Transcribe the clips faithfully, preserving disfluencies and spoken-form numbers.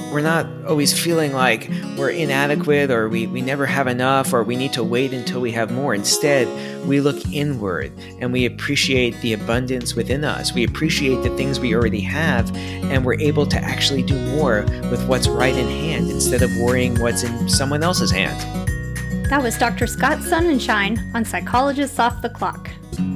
we're not always feeling like we're inadequate or we, we never have enough or we need to wait until we have more. Instead, we look inward and we appreciate the abundance within us. We appreciate the things we already have, and we're able to actually do more with what's right in hand instead of worrying what's in someone else's hand. That was Doctor Scott Sonnenschein on Psychologists Off the Clock.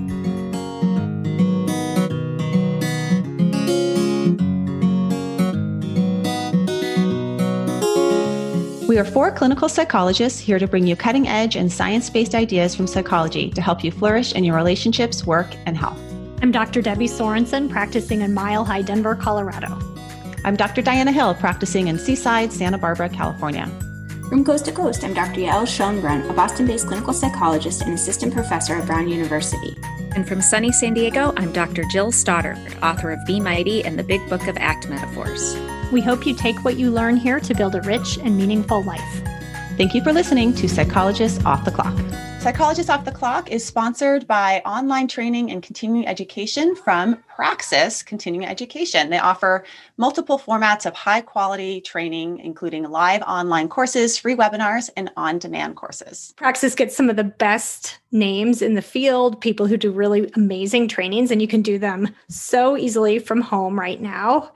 We are four clinical psychologists here to bring you cutting-edge and science-based ideas from psychology to help you flourish in your relationships, work, and health. I'm Doctor Debbie Sorensen, practicing in Mile High, Denver, Colorado. I'm Doctor Diana Hill, practicing in Seaside, Santa Barbara, California. From coast to coast, I'm Doctor Yael Schonbrun, a Boston-based clinical psychologist and assistant professor at Brown University. And from sunny San Diego, I'm Doctor Jill Stoddard, author of Be Mighty and the Big Book of Act Metaphors. We hope you take what you learn here to build a rich and meaningful life. Thank you for listening to Psychologists Off the Clock. Psychologists Off the Clock is sponsored by online training and continuing education from Praxis Continuing Education. They offer multiple formats of high quality training, including live online courses, free webinars, and on-demand courses. Praxis gets some of the best names in the field, people who do really amazing trainings, and you can do them so easily from home right now.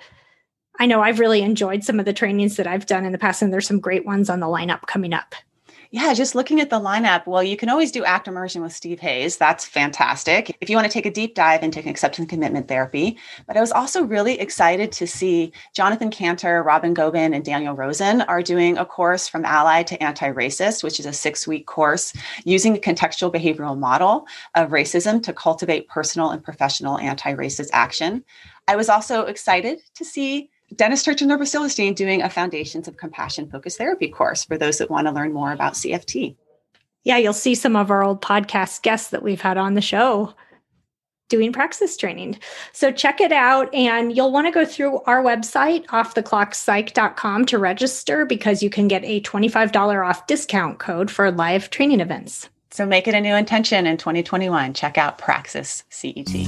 I know I've really enjoyed some of the trainings that I've done in the past, and there's some great ones on the lineup coming up. Yeah, just looking at the lineup, well, you can always do Act Immersion with Steve Hayes. That's fantastic if you want to take a deep dive into acceptance and commitment therapy. But I was also really excited to see Jonathan Cantor, Robin Gobin, and Daniel Rosen are doing a course From Ally to Anti-Racist, which is a six-week course using the contextual behavioral model of racism to cultivate personal and professional anti-racist action. I was also excited to see Dennis Turchin Silverstein doing a Foundations of Compassion Focused Therapy course for those that want to learn more about C F T. Yeah, you'll see some of our old podcast guests that we've had on the show doing Praxis training. So check it out, and you'll want to go through our website, off the clock psych dot com, to register because you can get a twenty-five dollars off discount code for live training events. So make it a new intention in twenty twenty-one. Check out Praxis C E T.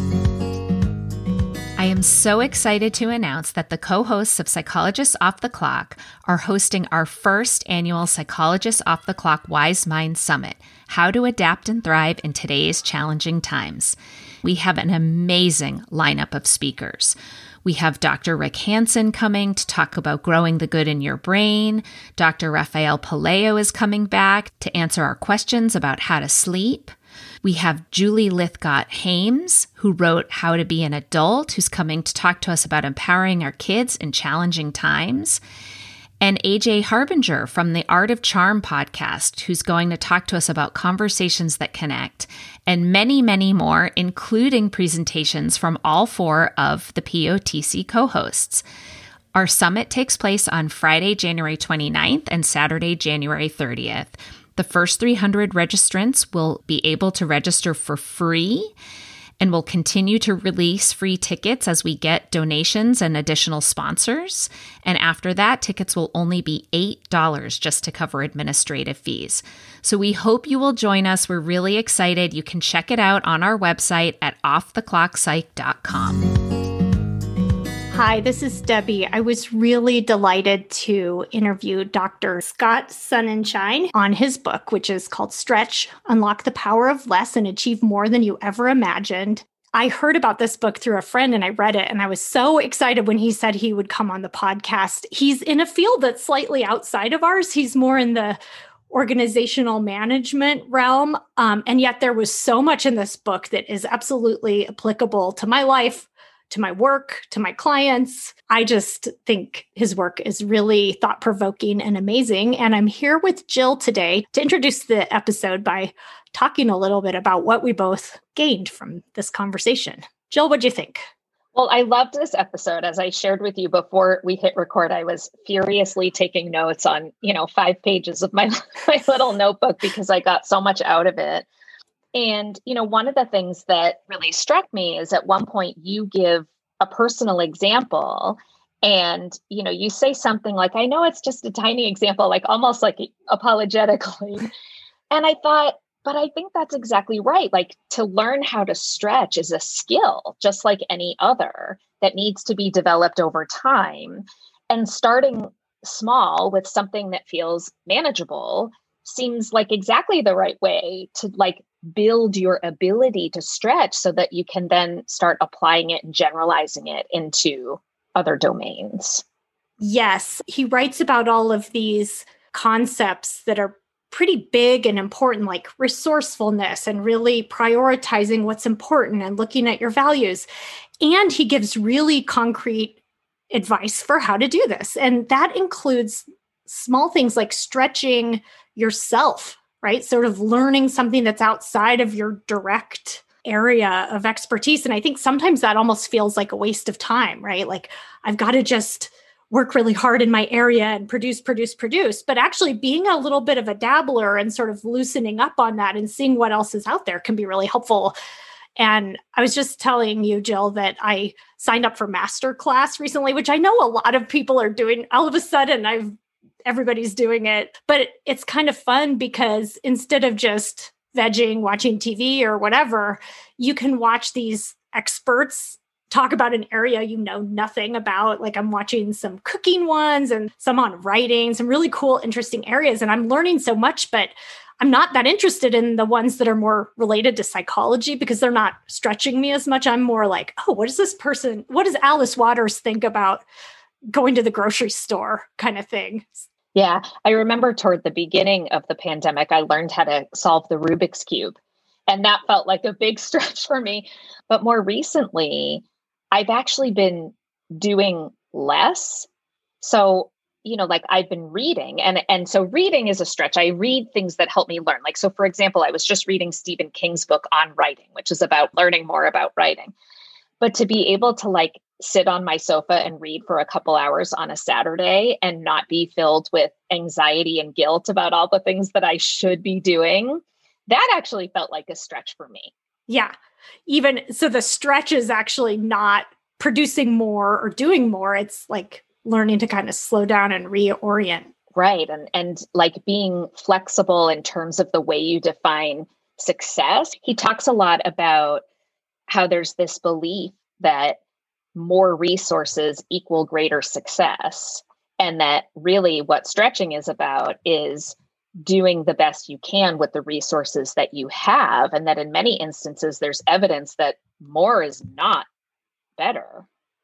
I am so excited to announce that the co-hosts of Psychologists Off the Clock are hosting our first annual Psychologists Off the Clock Wise Mind Summit, How to Adapt and Thrive in Today's Challenging Times. We have an amazing lineup of speakers. We have Doctor Rick Hansen coming to talk about growing the good in your brain. Doctor Rafael Palayo is coming back to answer our questions about how to sleep. We have Julie Lithgott-Hames, who wrote How to Be an Adult, who's coming to talk to us about empowering our kids in challenging times. And A J Harbinger from the Art of Charm podcast, who's going to talk to us about conversations that connect, and many, many more, including presentations from all four of the P O T C co-hosts. Our summit takes place on Friday, January twenty-ninth and Saturday, January thirtieth. The first three hundred registrants will be able to register for free, and we'll continue to release free tickets as we get donations and additional sponsors. And after that, tickets will only be eight dollars just to cover administrative fees. So we hope you will join us. We're really excited. You can check it out on our website at off the clock psych dot com. Hi, this is Debbie. I was really delighted to interview Doctor Scott Sonnenschein on his book, which is called Stretch, Unlock the Power of Less and Achieve More Than You Ever Imagined. I heard about this book through a friend and I read it, and I was so excited when he said he would come on the podcast. He's in a field that's slightly outside of ours. He's more in the organizational management realm. Um, and yet there was so much in this book that is absolutely applicable to my life, to my work, to my clients. I just think his work is really thought-provoking and amazing. And I'm here with Jill today to introduce the episode by talking a little bit about what we both gained from this conversation. Jill, what'd you think? Well, I loved this episode. As I shared with you before we hit record, I was furiously taking notes on, you know, five pages of my, my little notebook because I got so much out of it. And, you know, one of the things that really struck me is at one point you give a personal example and, you know, you say something like, I know it's just a tiny example, like almost like apologetically. And I thought, but I think that's exactly right. Like to learn how to stretch is a skill, just like any other that needs to be developed over time. And starting small with something that feels manageable seems like exactly the right way to like build your ability to stretch so that you can then start applying it and generalizing it into other domains. Yes, he writes about all of these concepts that are pretty big and important, like resourcefulness and really prioritizing what's important and looking at your values. And he gives really concrete advice for how to do this. And that includes small things like stretching yourself, right? Sort of learning something that's outside of your direct area of expertise. And I think sometimes that almost feels like a waste of time, right? Like I've got to just work really hard in my area and produce, produce, produce. But actually being a little bit of a dabbler and sort of loosening up on that and seeing what else is out there can be really helpful. And I was just telling you, Jill, that I signed up for masterclass recently, which I know a lot of people are doing. All of a sudden, I've everybody's doing it. But it's kind of fun because instead of just vegging, watching T V or whatever, you can watch these experts talk about an area you know nothing about. Like I'm watching some cooking ones and some on writing, some really cool, interesting areas. And I'm learning so much, but I'm not that interested in the ones that are more related to psychology because they're not stretching me as much. I'm more like, oh, what does this person, what does Alice Waters think about going to the grocery store kind of thing? Yeah, I remember toward the beginning of the pandemic, I learned how to solve the Rubik's Cube. And that felt like a big stretch for me. But more recently, I've actually been doing less. So, you know, like I've been reading and, and so reading is a stretch. I read things that help me learn. Like, so for example, I was just reading Stephen King's book on writing, which is about learning more about writing. But to be able to like sit on my sofa and read for a couple hours on a Saturday and not be filled with anxiety and guilt about all the things that I should be doing, that actually felt like a stretch for me. Yeah. Even so, the stretch is actually not producing more or doing more. It's like learning to kind of slow down and reorient. Right. And, and like being flexible in terms of the way you define success. He talks a lot about how there's this belief that more resources equal greater success. And that really what stretching is about is doing the best you can with the resources that you have. And that in many instances, there's evidence that more is not better.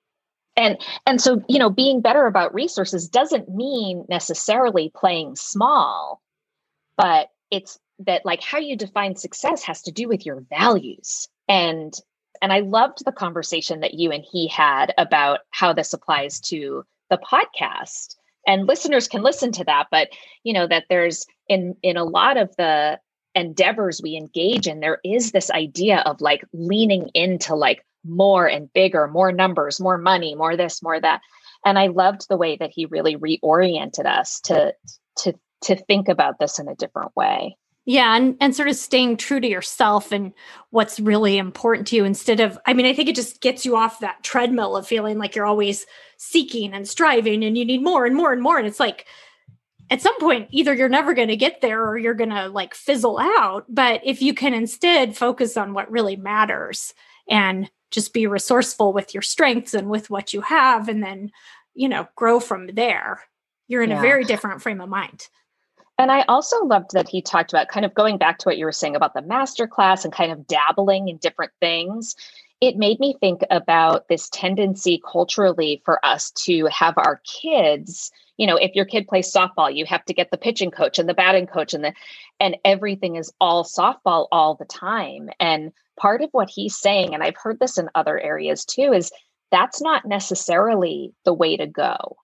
And, and so, you know, being better about resources doesn't mean necessarily playing small, but it's that like how you define success has to do with your values. And, and I loved the conversation that you and he had about how this applies to the podcast. And listeners can listen to that, but you know, that there's in, in a lot of the endeavors we engage in, there is this idea of like leaning into like more and bigger, more numbers, more money, more this, more that. And I loved the way that he really reoriented us to, to, to think about this in a different way. Yeah. And, and sort of staying true to yourself and what's really important to you instead of, I mean, I think it just gets you off that treadmill of feeling like you're always seeking and striving and you need more and more and more. And it's like, at some point, either you're never going to get there or you're going to like fizzle out. But if you can instead focus on what really matters and just be resourceful with your strengths and with what you have, and then, you know, grow from there, you're in yeah. a very different frame of mind. And I also loved that he talked about kind of going back to what you were saying about the masterclass and kind of dabbling in different things. It made me think about this tendency culturally for us to have our kids, you know, if your kid plays softball, you have to get the pitching coach and the batting coach and the, and everything is all softball all the time. And part of what he's saying, and I've heard this in other areas too, is that's not necessarily the way to go.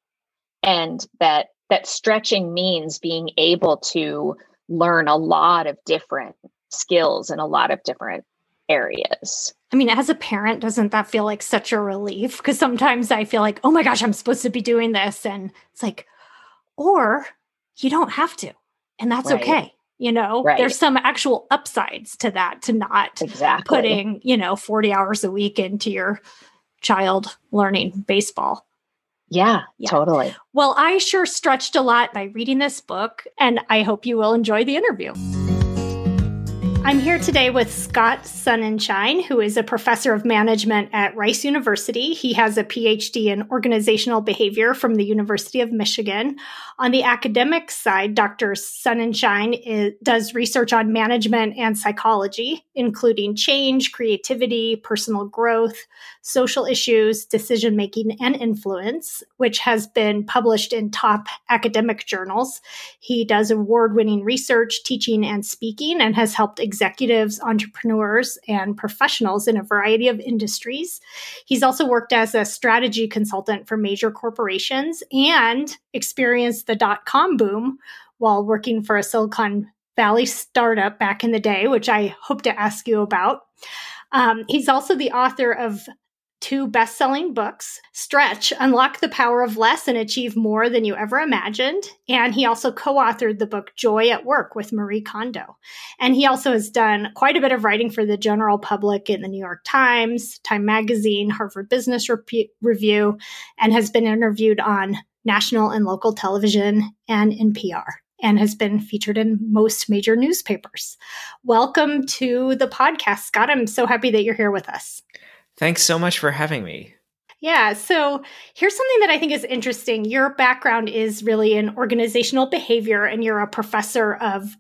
And that that stretching means being able to learn a lot of different skills in a lot of different areas. I mean, as a parent, doesn't that feel like such a relief? Because sometimes I feel like, oh my gosh, I'm supposed to be doing this. And it's like, or you don't have to. And that's right. okay. You know, right. There's some actual upsides to that, to not exactly. putting, you know, forty hours a week into your child learning baseball. Yeah, yeah, totally. Well, I sure stretched a lot by reading this book, and I hope you will enjoy the interview. I'm here today with Scott Sonnenschein, who is a professor of management at Rice University. He has a P H D in organizational behavior from the University of Michigan. On the academic side, Doctor Sonnenschein is, does research on management and psychology, including change, creativity, personal growth, social issues, decision-making, and influence, which has been published in top academic journals. He does award-winning research, teaching, and speaking, and has helped executives, entrepreneurs, and professionals in a variety of industries. He's also worked as a strategy consultant for major corporations and experienced the dot-com boom while working for a Silicon Valley startup back in the day, which I hope to ask you about. Um, he's also the author of two best-selling books, Stretch, Unlock the Power of Less and Achieve More Than You Ever Imagined. And he also co-authored the book Joy at Work with Marie Kondo. And he also has done quite a bit of writing for the general public in the New York Times, Time Magazine, Harvard Business Re- Review, and has been interviewed on national and local television and N P R, and has been featured in most major newspapers. Welcome to the podcast, Scott. I'm so happy that you're here with us. Thanks so much for having me. Yeah, so here's something that I think is interesting. Your background is really in organizational behavior, and you're a professor of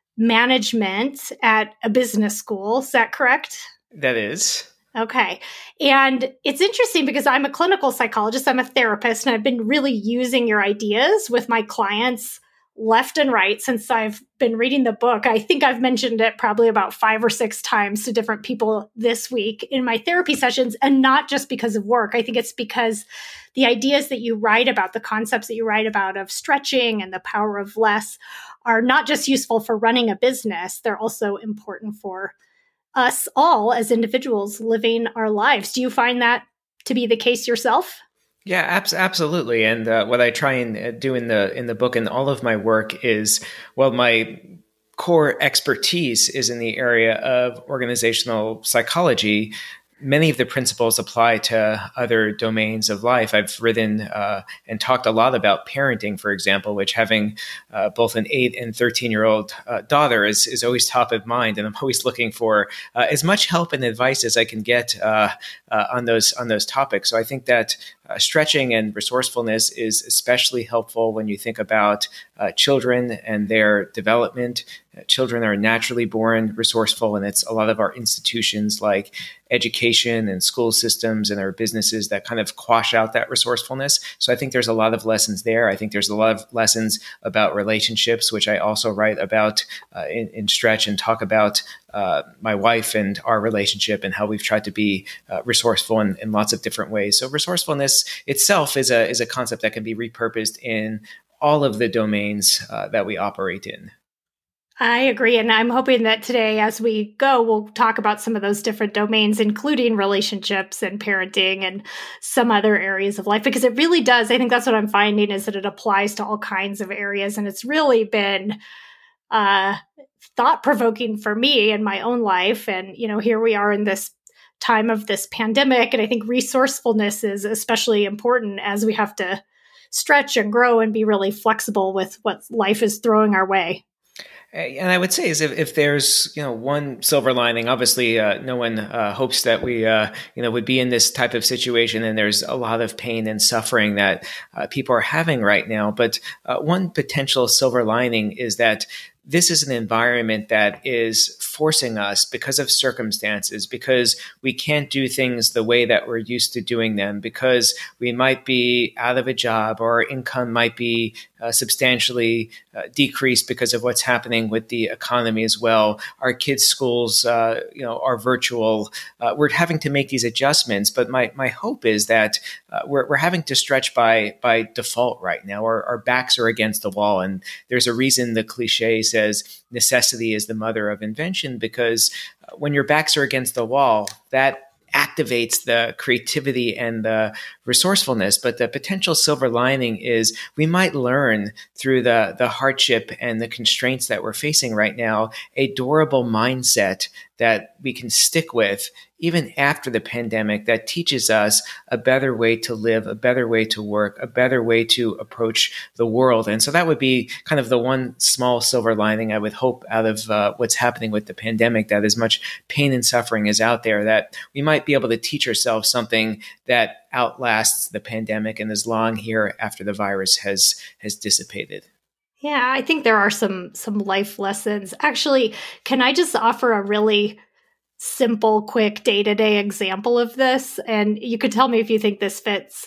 management at a business school. Is that correct? That is. Okay. And it's interesting because I'm a clinical psychologist, I'm a therapist, and I've been really using your ideas with my clients left and right since I've been reading the book. I think I've mentioned it probably about five or six times to different people this week in my therapy sessions, and not just because of work. I think it's because the ideas that you write about, the concepts that you write about of stretching and the power of less are not just useful for running a business, they're also important for us all as individuals living our lives. Do you find that to be the case yourself? Yeah, abs- absolutely. And uh, what I try and do in the in the book and all of my work is, well, my core expertise is in the area of organizational psychology. Many of the principles apply to other domains of life. I've written uh, and talked a lot about parenting, for example, which having uh, both an eight and thirteen-year-old uh, daughter is, is always top of mind. And I'm always looking for uh, as much help and advice as I can get uh, uh, on those on those topics. So I think that uh, stretching and resourcefulness is especially helpful when you think about uh, children and their development. Uh, children are naturally born resourceful, and it's a lot of our institutions like education and school systems and our businesses that kind of quash out that resourcefulness. So I think there's a lot of lessons there. I think there's a lot of lessons about relationships, which I also write about uh, in, in Stretch and talk about uh, my wife and our relationship and how we've tried to be uh, resourceful in, in lots of different ways. So resourcefulness itself is a is a concept that can be repurposed in all of the domains uh, that we operate in. I agree. And I'm hoping that today, as we go, we'll talk about some of those different domains, including relationships and parenting and some other areas of life, because it really does. I think that's what I'm finding is that it applies to all kinds of areas. And it's really been uh, thought-provoking for me in my own life. And, you know, here we are in this time of this pandemic. And I think resourcefulness is especially important as we have to stretch and grow and be really flexible with what life is throwing our way. And I would say is if, if there's, you know, one silver lining, obviously uh, no one uh, hopes that we, uh, you know, would be in this type of situation, and there's a lot of pain and suffering that uh, people are having right now. But uh, one potential silver lining is that this is an environment that is forcing us, because of circumstances, because we can't do things the way that we're used to doing them, because we might be out of a job or our income might be uh, substantially uh, decreased because of what's happening with the economy as well. Our kids' schools, uh, you know, are virtual. Uh, we're having to make these adjustments, but my my hope is that uh, we're we're having to stretch by by default right now. Our, our backs are against the wall, and there's a reason the cliche says necessity is the mother of invention, because when your backs are against the wall, that activates the creativity and the resourcefulness. But the potential silver lining is we might learn through the, the hardship and the constraints that we're facing right now, a durable mindset that we can stick with even after the pandemic that teaches us a better way to live, a better way to work, a better way to approach the world. And so that would be kind of the one small silver lining I would hope out of uh, what's happening with the pandemic, that as much pain and suffering is out there, that we might be able to teach ourselves something that outlasts the pandemic and is long here after the virus has has dissipated. Yeah, I think there are some some life lessons. Actually, can I just offer a really simple, quick day-to-day example of this? And you could tell me if you think this fits.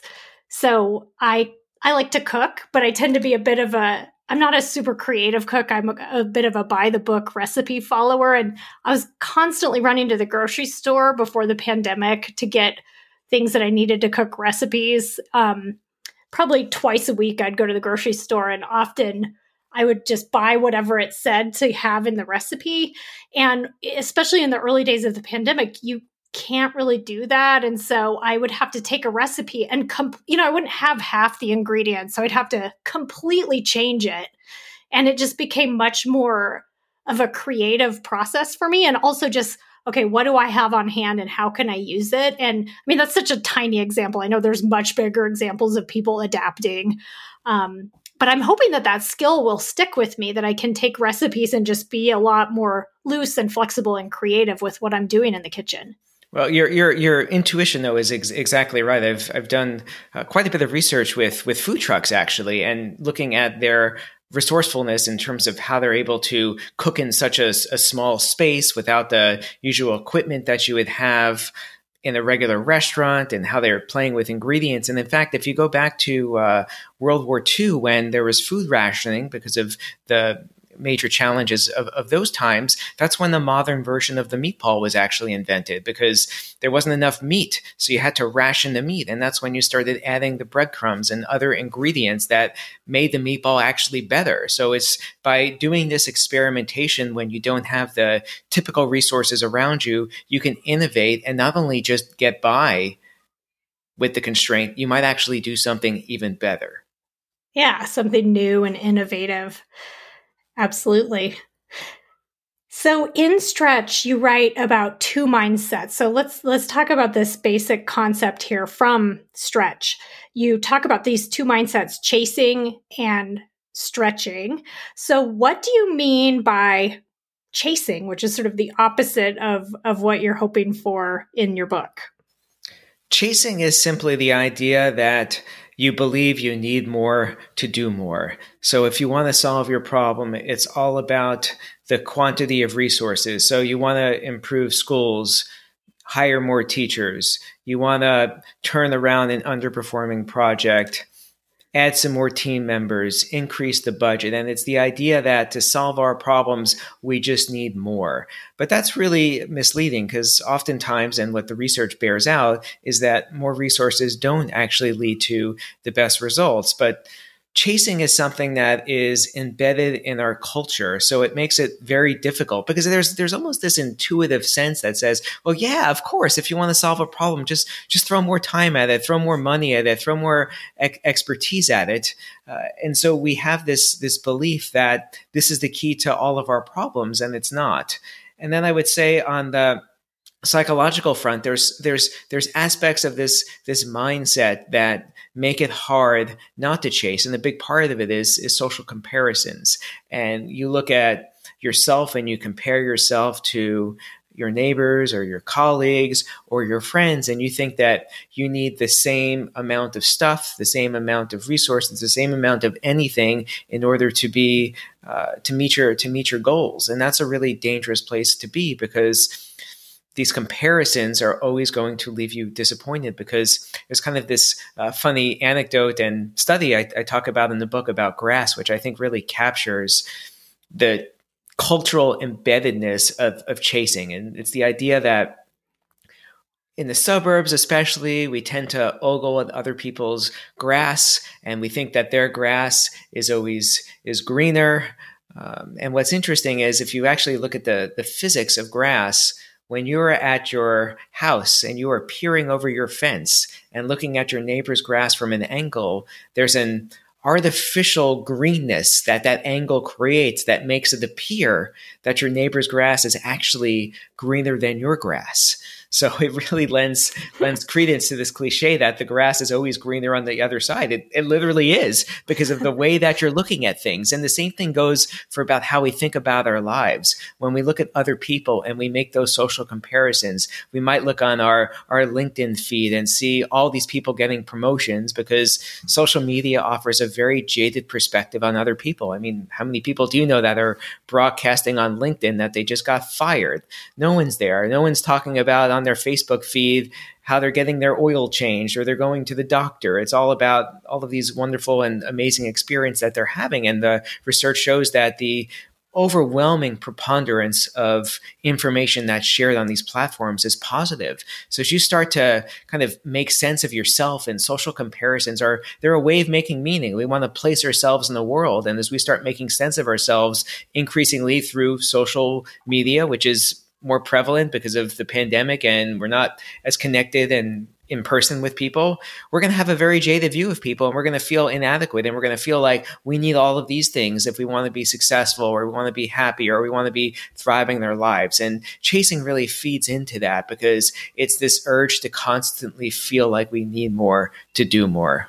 So I I like to cook, but I tend to be a bit of a, I'm not a super creative cook. I'm a, a bit of a by-the-book recipe follower. And I was constantly running to the grocery store before the pandemic to get things that I needed to cook recipes. Um, probably twice a week, I'd go to the grocery store, and often I would just buy whatever it said to have in the recipe. And especially in the early days of the pandemic, you can't really do that. And so I would have to take a recipe and, com- you know, I wouldn't have half the ingredients. So I'd have to completely change it. And it just became much more of a creative process for me. And also just, okay, what do I have on hand and how can I use it? And I mean, that's such a tiny example. I know there's much bigger examples of people adapting. Um, But I'm hoping that that skill will stick with me, that I can take recipes and just be a lot more loose and flexible and creative with what I'm doing in the kitchen. Well, your your your intuition though is ex- exactly right. I've I've done uh, quite a bit of research with with food trucks actually, and looking at their resourcefulness in terms of how they're able to cook in such a, a small space without the usual equipment that you would have in a regular restaurant, and how they're playing with ingredients. And in fact, if you go back to uh, World War Two, when there was food rationing because of the major challenges of, of those times, that's when the modern version of the meatball was actually invented, because there wasn't enough meat. So you had to ration the meat. And that's when you started adding the breadcrumbs and other ingredients that made the meatball actually better. So it's by doing this experimentation when you don't have the typical resources around you, you can innovate and not only just get by with the constraint, you might actually do something even better. Yeah, something new and innovative. Absolutely. So in Stretch, you write about two mindsets. So let's let's talk about this basic concept here from Stretch. You talk about these two mindsets, chasing and stretching. So what do you mean by chasing, which is sort of the opposite of, of what you're hoping for in your book? Chasing is simply the idea that you believe you need more to do more. So if you want to solve your problem, it's all about the quantity of resources. So you want to improve schools, hire more teachers. You want to turn around an underperforming project, add some more team members, increase the budget. And it's the idea that to solve our problems, we just need more. But that's really misleading, because oftentimes, and what the research bears out, is that more resources don't actually lead to the best results. But chasing is something that is embedded in our culture. So it makes it very difficult, because there's there's almost this intuitive sense that says, well, yeah, of course, if you want to solve a problem, just just throw more time at it, throw more money at it, throw more ex- expertise at it. Uh, and so we have this this belief that this is the key to all of our problems, and it's not. And then I would say on the psychological front, there's there's there's aspects of this this mindset that make it hard not to chase, and a big part of it is is social comparisons. And you look at yourself and you compare yourself to your neighbors or your colleagues or your friends, and you think that you need the same amount of stuff, the same amount of resources, the same amount of anything in order to be uh, to meet your to meet your goals. And that's a really dangerous place to be, because these comparisons are always going to leave you disappointed, because there's kind of this uh, funny anecdote and study I, I talk about in the book about grass, which I think really captures the cultural embeddedness of, of chasing. And it's the idea that in the suburbs, especially, we tend to ogle at other people's grass, and we think that their grass is always is greener. Um, and what's interesting is if you actually look at the, the physics of grass, when you're at your house and you are peering over your fence and looking at your neighbor's grass from an angle, there's an artificial greenness that that angle creates that makes it appear that your neighbor's grass is actually greener than your grass. So it really lends lends credence to this cliche that the grass is always greener on the other side. It, it literally is, because of the way that you're looking at things. And the same thing goes for about how we think about our lives. When we look at other people and we make those social comparisons, we might look on our, our LinkedIn feed and see all these people getting promotions because social media offers a very jaded perspective on other people. I mean, how many people do you know that are broadcasting on LinkedIn that they just got fired? No one's there. No one's talking about on their Facebook feed how they're getting their oil changed or they're going to the doctor. It's all about all of these wonderful and amazing experiences that they're having. And the research shows that the overwhelming preponderance of information that's shared on these platforms is positive. So as you start to kind of make sense of yourself, and social comparisons are, they're a way of making meaning. We want to place ourselves in the world. And as we start making sense of ourselves increasingly through social media, which is more prevalent because of the pandemic and we're not as connected and in person with people, we're going to have a very jaded view of people, and we're going to feel inadequate, and we're going to feel like we need all of these things if we want to be successful, or we want to be happy, or we want to be thriving in our lives. And chasing really feeds into that because it's this urge to constantly feel like we need more to do more.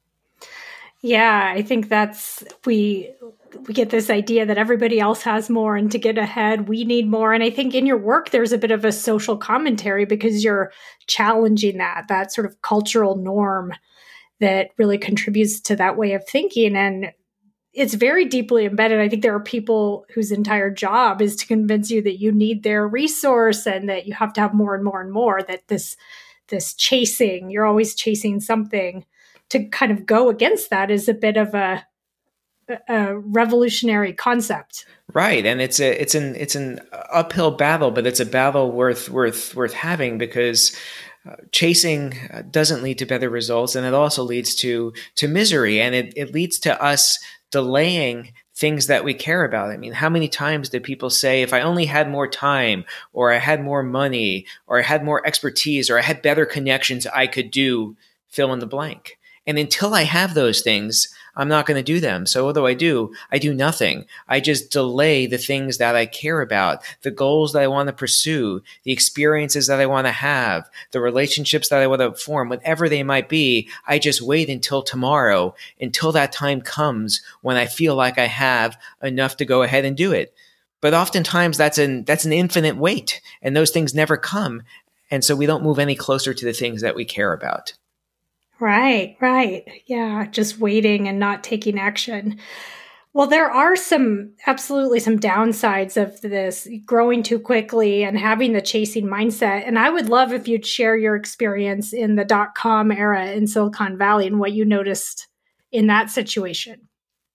Yeah, I think that's, we we get this idea that everybody else has more, and to get ahead, we need more. And I think in your work, there's a bit of a social commentary because you're challenging that, that sort of cultural norm that really contributes to that way of thinking. And it's very deeply embedded. I think there are people whose entire job is to convince you that you need their resource and that you have to have more and more and more, that this, this chasing, you're always chasing something. To kind of go against that is a bit of a, a revolutionary concept. Right. And it's a, it's an, it's an uphill battle, but it's a battle worth, worth, worth having, because uh, chasing doesn't lead to better results. And it also leads to, to misery. And it, it leads to us delaying things that we care about. I mean, how many times did people say, if I only had more time, or I had more money, or I had more expertise, or I had better connections, I could do fill in the blank. And until I have those things, I'm not going to do them. So what do I do? I do nothing. I just delay the things that I care about, the goals that I want to pursue, the experiences that I want to have, the relationships that I want to form, whatever they might be. I just wait until tomorrow, until that time comes when I feel like I have enough to go ahead and do it. But oftentimes that's an, that's an infinite wait, and those things never come. And so we don't move any closer to the things that we care about. Right, right. Yeah, just waiting and not taking action. Well, there are some, absolutely some downsides of this, growing too quickly and having the chasing mindset. And I would love if you'd share your experience in the dot-com era in Silicon Valley and what you noticed in that situation.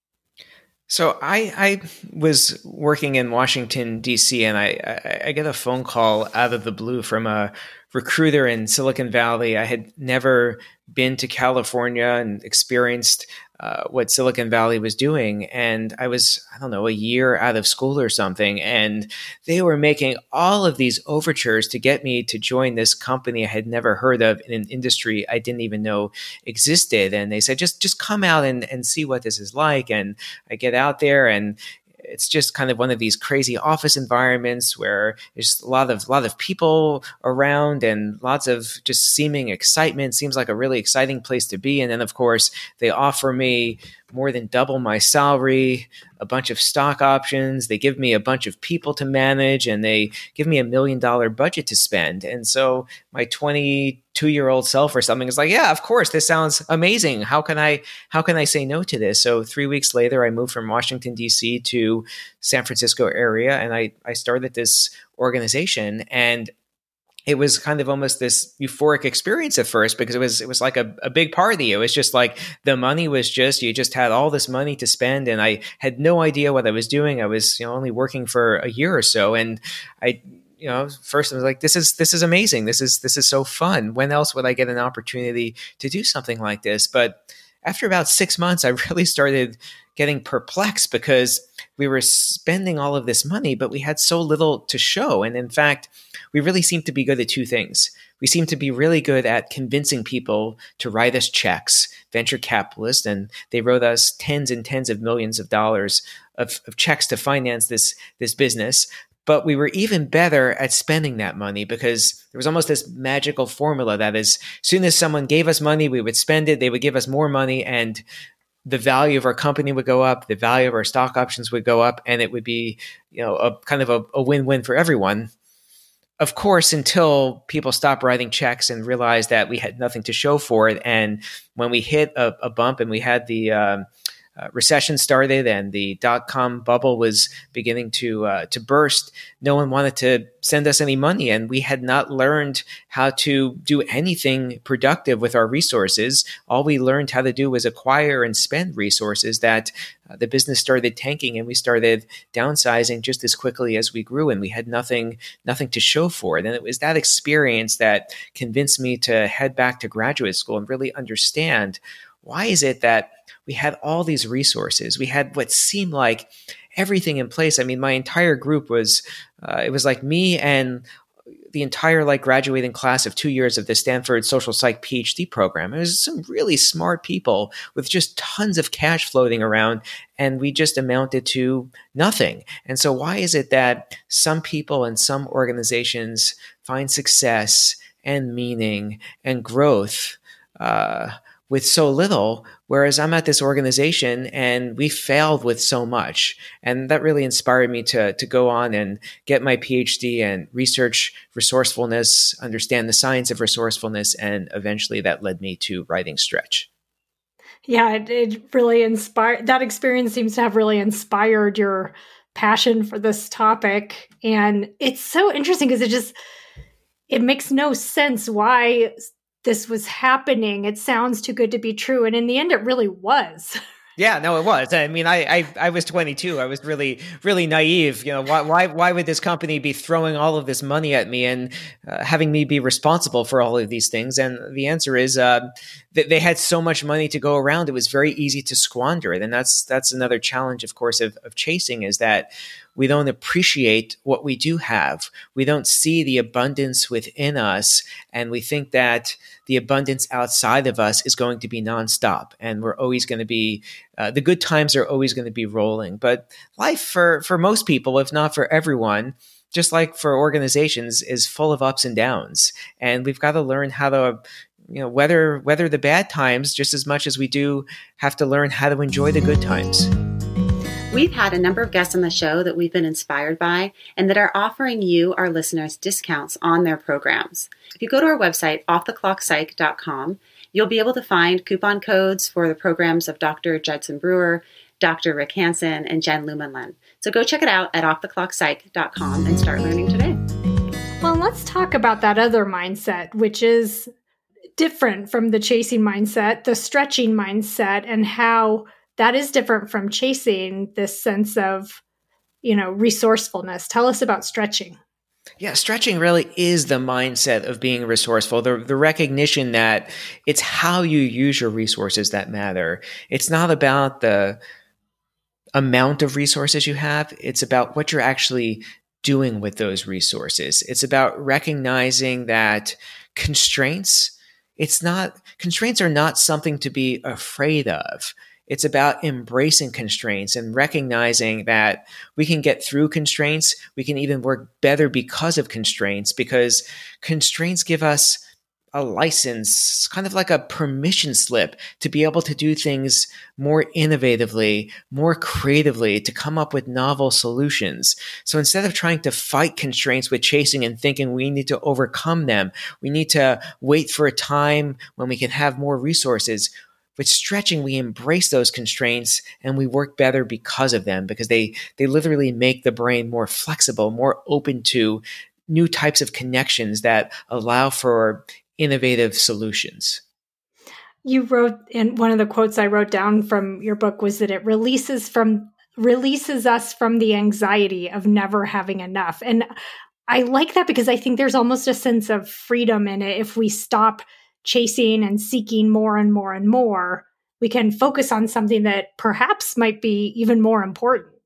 So I, I was working in Washington, D C, and I, I, I get a phone call out of the blue from a recruiter in Silicon Valley. I had never been to California and experienced uh, what Silicon Valley was doing. And I was, I don't know, a year out of school or something. And they were making all of these overtures to get me to join this company I had never heard of in an industry I didn't even know existed. And they said, just, just come out and, and see what this is like. And I get out there, and it's just kind of one of these crazy office environments where there's a lot of a lot of people around and lots of just seeming excitement. Seems like a really exciting place to be. And then, of course, they offer me more than double my salary, a bunch of stock options. They give me a bunch of people to manage, and they give me a million dollar budget to spend. And so my twenty-two year old self or something is like, yeah, of course, this sounds amazing. How can I, how can I say no to this? So three weeks later, I moved from Washington, D C to San Francisco area, and I, I started this organization. And it was kind of almost this euphoric experience at first, because it was it was like a, a big party. It was just like the money was just, you just had all this money to spend, and I had no idea what I was doing. I was, you know, only working for a year or so, and I, you know, first I was like, this is this is amazing. This is this is so fun. When else would I get an opportunity to do something like this? But after about six months, I really started getting perplexed, because we were spending all of this money, but we had so little to show. And in fact, we really seemed to be good at two things. We seemed to be really good at convincing people to write us checks, venture capitalists, and they wrote us tens and tens of millions of dollars of, of checks to finance this, this business. But we were even better at spending that money because there was almost this magical formula that as soon as someone gave us money, we would spend it, they would give us more money, and the value of our company would go up, the value of our stock options would go up, and it would be, you know, a kind of a, a win-win for everyone. Of course, until people stopped writing checks and realized that we had nothing to show for it. And when we hit a, a bump and we had the um, uh, recession started and the dot-com bubble was beginning to uh, to burst, no one wanted to send us any money. And we had not learned how to do anything productive with our resources. All we learned how to do was acquire and spend resources that uh, the business started tanking, and we started downsizing just as quickly as we grew, and we had nothing, nothing to show for it. And it was that experience that convinced me to head back to graduate school and really understand, why is it that we had all these resources? We had what seemed like everything in place. I mean, my entire group was, uh, it was like me and the entire like graduating class of two years of the Stanford Social Psych PhD program. It was some really smart people with just tons of cash floating around, and we just amounted to nothing. And so why is it that some people and some organizations find success and meaning and growth uh, with so little, whereas I'm at this organization and we failed with so much? And that really inspired me to, to go on and get my PhD and research resourcefulness, understand the science of resourcefulness, and eventually that led me to writing Stretch. Yeah, it, it really inspired, that experience seems to have really inspired your passion for this topic. And it's so interesting because it just, it makes no sense why this was happening. It sounds too good to be true. And in the end, it really was. Yeah, no, it was. I mean, I, I, I was twenty-two. I was really, really naive. You know, why, why, why would this company be throwing all of this money at me and uh, having me be responsible for all of these things? And the answer is uh, that they had so much money to go around. It was very easy to squander it. And that's, that's another challenge, of course, of, of chasing, is that we don't appreciate what we do have. We don't see the abundance within us, and we think that the abundance outside of us is going to be nonstop, and we're always going to be, uh, the good times are always going to be rolling. But life for, for most people, if not for everyone, just like for organizations, is full of ups and downs. And we've got to learn how to, you know, weather, weather the bad times just as much as we do have to learn how to enjoy the good times. We've had a number of guests on the show that we've been inspired by and that are offering you, our listeners, discounts on their programs. If you go to our website, off the clock psych dot com, you'll be able to find coupon codes for the programs of Doctor Judson Brewer, Doctor Rick Hansen, and Jen Lumenlen. So go check it out at off the clock psych dot com and start learning today. Well, let's talk about that other mindset, which is different from the chasing mindset, the stretching mindset, and how that is different from chasing this sense of, you know, resourcefulness. Tell us about stretching. Yeah, stretching really is the mindset of being resourceful, the, the recognition that it's how you use your resources that matter. It's not about the amount of resources you have. It's about what you're actually doing with those resources. It's about recognizing that constraints, it's not, constraints are not something to be afraid of. It's about embracing constraints and recognizing that we can get through constraints. We can even work better because of constraints, because constraints give us a license, kind of like a permission slip, to be able to do things more innovatively, more creatively, to come up with novel solutions. So instead of trying to fight constraints with chasing and thinking we need to overcome them, we need to wait for a time when we can have more resources. With stretching, we embrace those constraints and we work better because of them, because they, they literally make the brain more flexible, more open to new types of connections that allow for innovative solutions. You wrote, and one of the quotes I wrote down from your book was that it releases from releases us from the anxiety of never having enough. And I like that because I think there's almost a sense of freedom in it. If we stop chasing and seeking more and more and more, we can focus on something that perhaps might be even more important.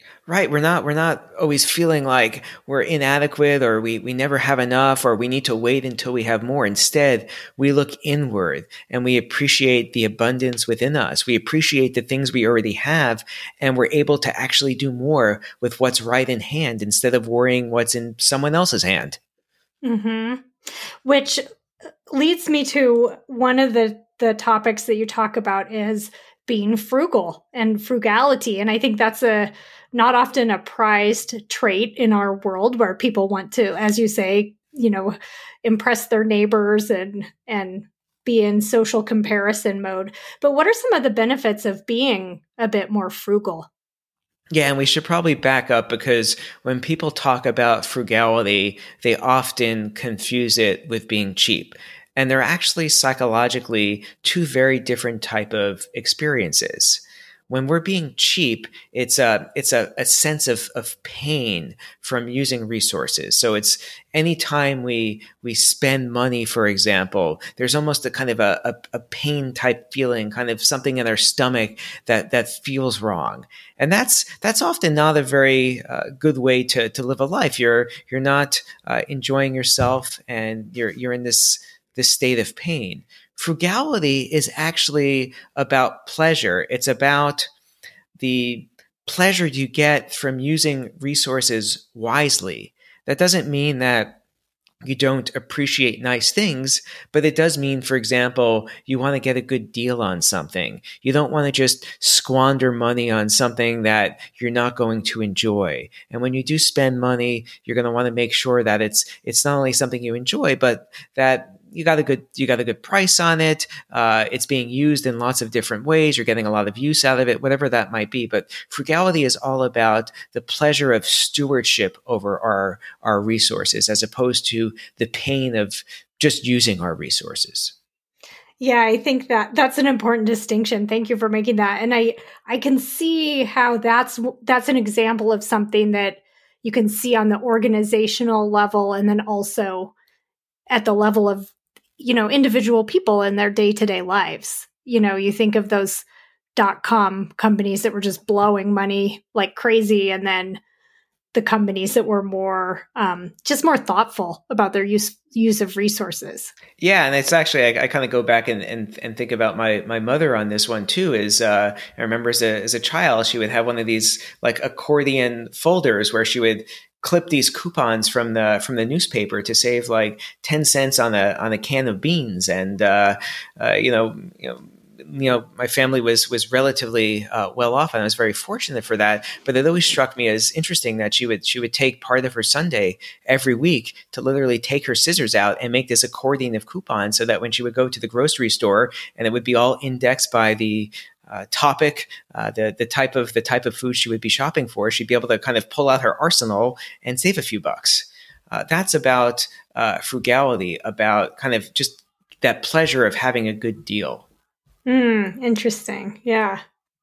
Right. We're not, we're not always feeling like we're inadequate or we, we never have enough or we need to wait until we have more. Instead, we look inward and we appreciate the abundance within us. We appreciate the things we already have, and we're able to actually do more with what's right in hand instead of worrying what's in someone else's hand. Mm-hmm. Which leads me to one of the, the topics that you talk about is being frugal and frugality. And I think that's a not often a prized trait in our world, where people want to, as you say, you know, impress their neighbors and and be in social comparison mode. But what are some of the benefits of being a bit more frugal? Yeah, and we should probably back up, because when people talk about frugality, they often confuse it with being cheap. And they're actually psychologically two very different type of experiences. When we're being cheap, it's a it's a, a sense of, of pain from using resources. So it's anytime we we spend money, for example, there's almost a kind of a, a, a pain type feeling, kind of something in our stomach that that feels wrong. And that's that's often not a very uh, good way to to live a life. You're you're not uh, enjoying yourself, and you're you're in this this state of pain. Frugality is actually about pleasure. It's about the pleasure you get from using resources wisely. That doesn't mean that you don't appreciate nice things, but it does mean, for example, you want to get a good deal on something. You don't want to just squander money on something that you're not going to enjoy. And when you do spend money, you're going to want to make sure that it's it's not only something you enjoy, but that you got a good you got a good price on it. Uh, it's being used in lots of different ways. You're getting a lot of use out of it, whatever that might be. But frugality is all about the pleasure of stewardship over our our resources, as opposed to the pain of just using our resources. Yeah, I think that that's an important distinction. Thank you for making that. And I I can see how that's that's an example of something that you can see on the organizational level, and then also at the level of, you know, individual people in their day-to-day lives. You know, you think of those dot-com companies that were just blowing money like crazy, and then the companies that were more, um, just more thoughtful about their use use of resources. Yeah, and it's actually, I, I kind of go back and, and and think about my my mother on this one too. Is uh, I remember as a as a child, she would have one of these like accordion folders where she would clip these coupons from the from the newspaper to save like ten cents on a on a can of beans. And uh, uh, you know, you know, you know, my family was was relatively uh, well off, and I was very fortunate for that. But it always struck me as interesting that she would she would take part of her Sunday every week to literally take her scissors out and make this accordion of coupons, so that when she would go to the grocery store, and it would be all indexed by the Uh, topic, uh, the the type of the type of food she would be shopping for, she'd be able to kind of pull out her arsenal and save a few bucks. Uh, that's about uh, frugality, about kind of just that pleasure of having a good deal. Mm, interesting. Yeah.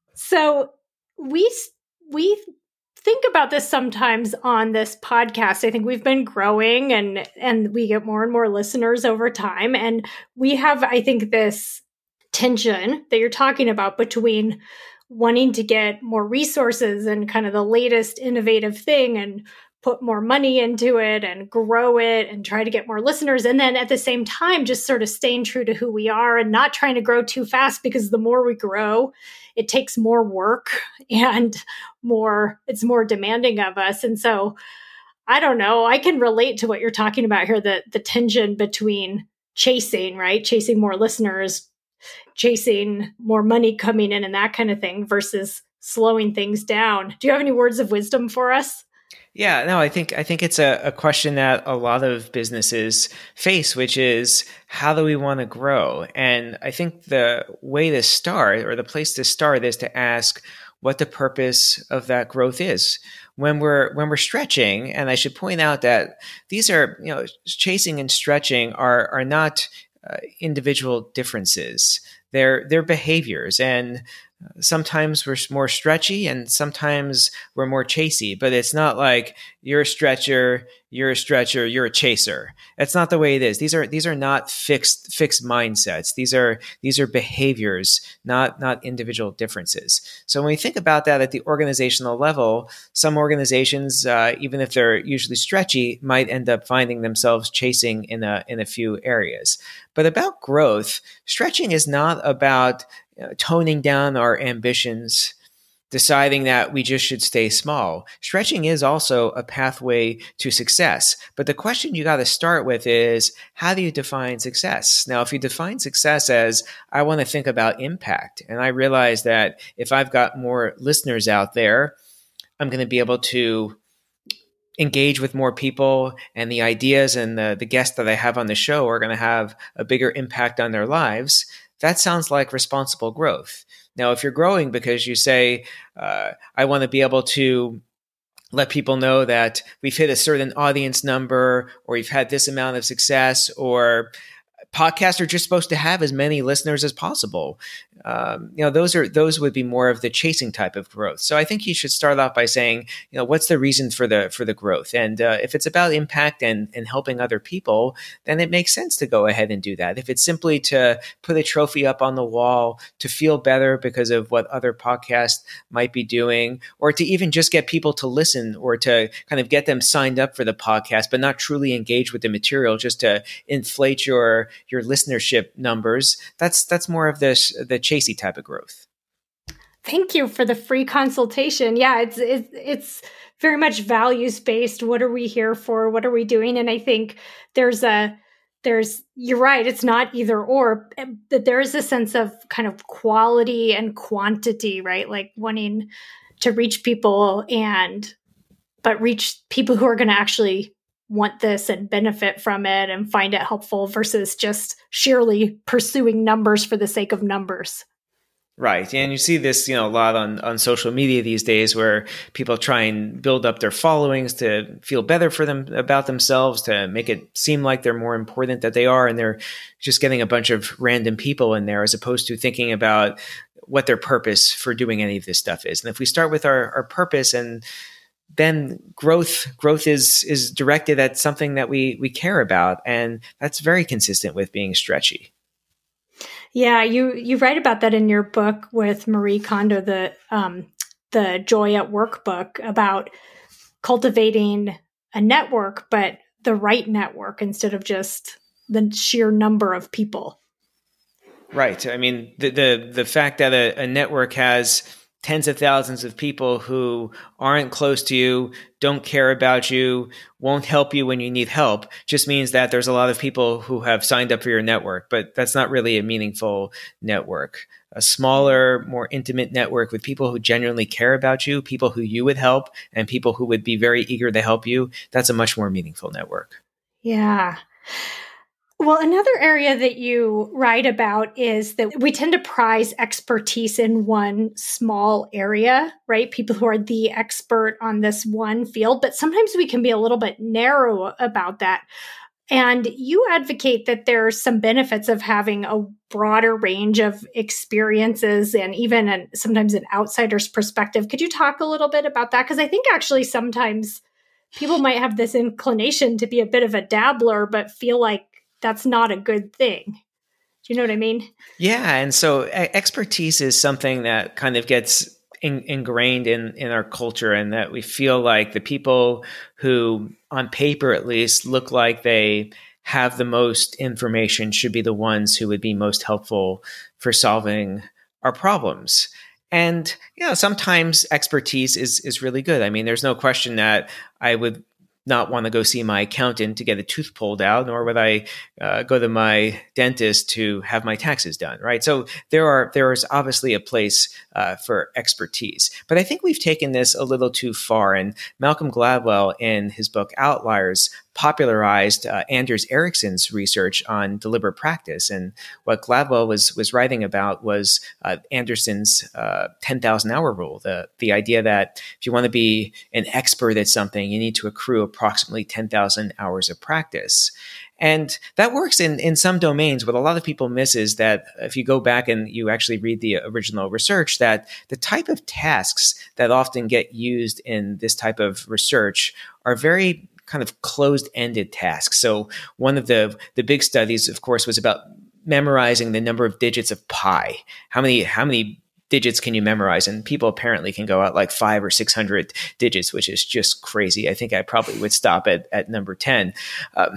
So we we think about this sometimes on this podcast. I think we've been growing, and and we get more and more listeners over time, and we have, I think, this tension that you're talking about between wanting to get more resources and kind of the latest innovative thing and put more money into it and grow it and try to get more listeners. And then at the same time, just sort of staying true to who we are and not trying to grow too fast, because the more we grow, it takes more work and more, it's more demanding of us. And so I don't know, I can relate to what you're talking about here, the, the tension between chasing, right? Chasing more listeners, chasing more money coming in and that kind of thing, versus slowing things down. Do you have any words of wisdom for us? Yeah, no, I think I think it's a, a question that a lot of businesses face, which is, how do we want to grow? And I think the way to start, or the place to start, is to ask what the purpose of that growth is. When we're when we're stretching, and I should point out that these are, you know, chasing and stretching are are not uh, individual differences. They're they're behaviors, and Sometimes we're more stretchy and sometimes we're more chasey, but it's not like you're a stretcher, you're a stretcher, you're a chaser. That's not the way it is. These are these are not fixed fixed mindsets. These are these are behaviors, not not individual differences. So when we think about that at the organizational level, some organizations, uh, even if they're usually stretchy, might end up finding themselves chasing in a in a few areas. But about growth, stretching is not about you know, toning down our ambitions, deciding that we just should stay small. Stretching is also a pathway to success. But the question you got to start with is, how do you define success? Now, if you define success as, I want to think about impact, and I realize that if I've got more listeners out there, I'm going to be able to engage with more people, and the ideas and the, the guests that I have on the show are going to have a bigger impact on their lives. That sounds like responsible growth. Now, if you're growing because you say, uh, I want to be able to let people know that we've hit a certain audience number, or we've had this amount of success, or podcasts are just supposed to have as many listeners as possible. Um, you know, those are those would be more of the chasing type of growth. So I think you should start off by saying, you know, what's the reason for the for the growth? And uh, if it's about impact and and helping other people, then it makes sense to go ahead and do that. If it's simply to put a trophy up on the wall to feel better because of what other podcasts might be doing, or to even just get people to listen, or to kind of get them signed up for the podcast, but not truly engage with the material, just to inflate your your listenership numbers, that's that's more of this the chasey type of growth. Thank you for the free consultation. Yeah, it's it's, it's very much values based. What are we here for? What are we doing? And I think there's a there's you're right. It's not either or, but there is a sense of kind of quality and quantity, right? Like wanting to reach people and but reach people who are going to actually want this and benefit from it and find it helpful, versus just sheerly pursuing numbers for the sake of numbers. Right. And you see this, you know, a lot on, on social media these days, where people try and build up their followings to feel better for them about themselves, to make it seem like they're more important than they are. And they're just getting a bunch of random people in there, as opposed to thinking about what their purpose for doing any of this stuff is. And if we start with our, our purpose, and then growth growth is is directed at something that we we care about, and that's very consistent with being stretchy. Yeah, you you write about that in your book with Marie Kondo, the um, the Joy at Work book, about cultivating a network, but the right network instead of just the sheer number of people. Right. I mean, the the the fact that a, a network has tens of thousands of people who aren't close to you, don't care about you, won't help you when you need help, just means that there's a lot of people who have signed up for your network, but that's not really a meaningful network. A smaller, more intimate network with people who genuinely care about you, people who you would help, and people who would be very eager to help you, that's a much more meaningful network. Yeah. Well, another area that you write about is that we tend to prize expertise in one small area, right? People who are the expert on this one field, but sometimes we can be a little bit narrow about that. And you advocate that there are some benefits of having a broader range of experiences and even an, sometimes an outsider's perspective. Could you talk a little bit about that? Because I think actually sometimes people might have this inclination to be a bit of a dabbler, but feel like that's not a good thing. Do you know what I mean? Yeah. And so expertise is something that kind of gets in, ingrained in, in our culture, and that we feel like the people who, on paper at least, look like they have the most information should be the ones who would be most helpful for solving our problems. And, you know, sometimes expertise is, is really good. I mean, there's no question that I would not want to go see my accountant to get a tooth pulled out, nor would I uh, go to my dentist to have my taxes done, right? So there are there is obviously a place uh, for expertise. But I think we've taken this a little too far. And Malcolm Gladwell, in his book Outliers, popularized uh, Anders Ericsson's research on deliberate practice. And what Gladwell was was writing about was uh, Anderson's uh, ten thousand hour rule, the, the idea that if you want to be an expert at something, you need to accrue approximately ten thousand hours of practice. And that works in, in some domains. What a lot of people miss is that if you go back and you actually read the original research, that the type of tasks that often get used in this type of research are very kind of closed-ended tasks. So one of the, the big studies, of course, was about memorizing the number of digits of pi. How many, how many digits can you memorize? And people apparently can go out like five or six hundred digits, which is just crazy. I think I probably would stop at, at number ten. Um,